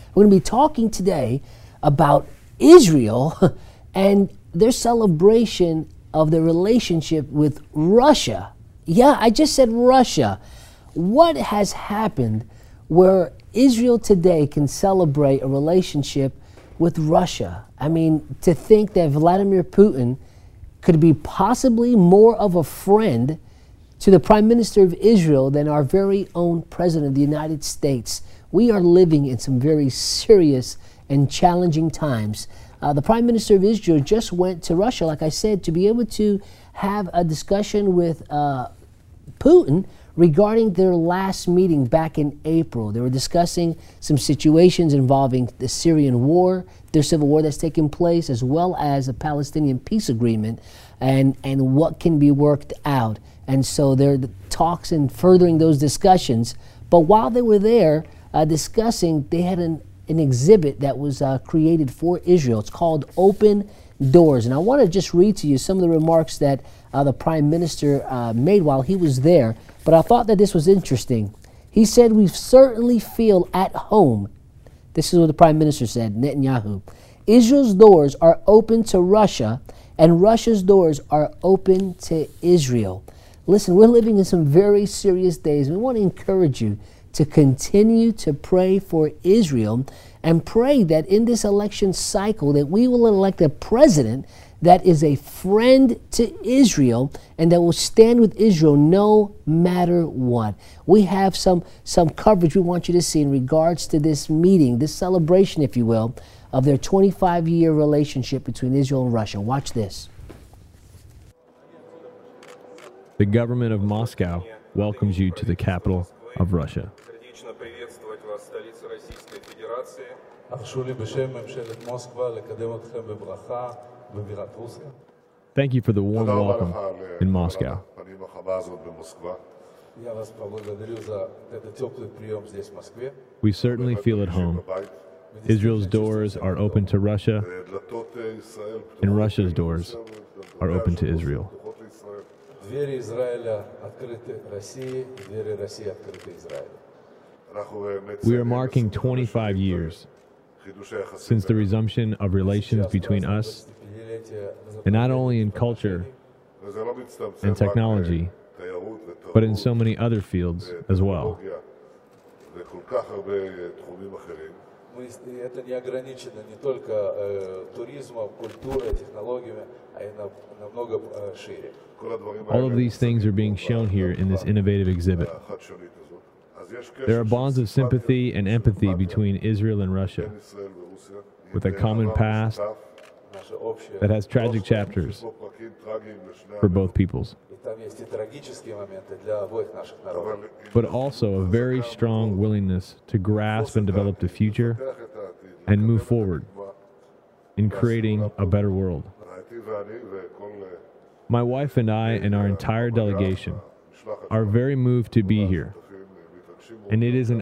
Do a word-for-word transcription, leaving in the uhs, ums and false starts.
We're going to be talking today about Israel and their celebration of the relationship with Russia. Yeah, I just said Russia. What has happened where Israel today can celebrate a relationship with Russia? I mean, to think that Vladimir Putin could be possibly more of a friend to the Prime Minister of Israel than our very own President of the United States. We are living in some very serious and challenging times. Uh, the Prime Minister of Israel just went to Russia, like I said, to be able to have a discussion with uh, Putin regarding their last meeting back in April. They were discussing some situations involving the Syrian war, their civil war that's taking place, as well as a Palestinian peace agreement, and, and what can be worked out. And so there are the talks and furthering those discussions. But while they were there uh, discussing, they had an, an exhibit that was uh, created for Israel. It's called Open Doors. And I want to just read to you some of the remarks that uh, the Prime Minister uh, made while he was there. But I thought that this was interesting. He said, "We certainly feel at home." This is what the Prime Minister said, Netanyahu. "Israel's doors are open to Russia, and Russia's doors are open to Israel." Listen, we're living in some very serious days. We want to encourage you to continue to pray for Israel and pray that in this election cycle that we will elect a president that is a friend to Israel and that will stand with Israel no matter what. We have some, some coverage we want you to see in regards to this meeting, this celebration, if you will, of their twenty-five year relationship between Israel and Russia. Watch this. The government of Moscow welcomes you to the capital of Russia. Thank you for the warm welcome in Moscow. We certainly feel at home. Israel's doors are open to Russia, and Russia's doors are open to Israel. We are marking twenty-five years since the resumption of relations between us, and not only in culture and technology, but in so many other fields as well. All of these things are being shown here in this innovative exhibit. There are bonds of sympathy and empathy between Israel and Russia, with a common past that has tragic chapters for both peoples, but also a very strong willingness to grasp and develop the future and move forward in creating a better world. My wife and I and our entire delegation are very moved to be here, and it is an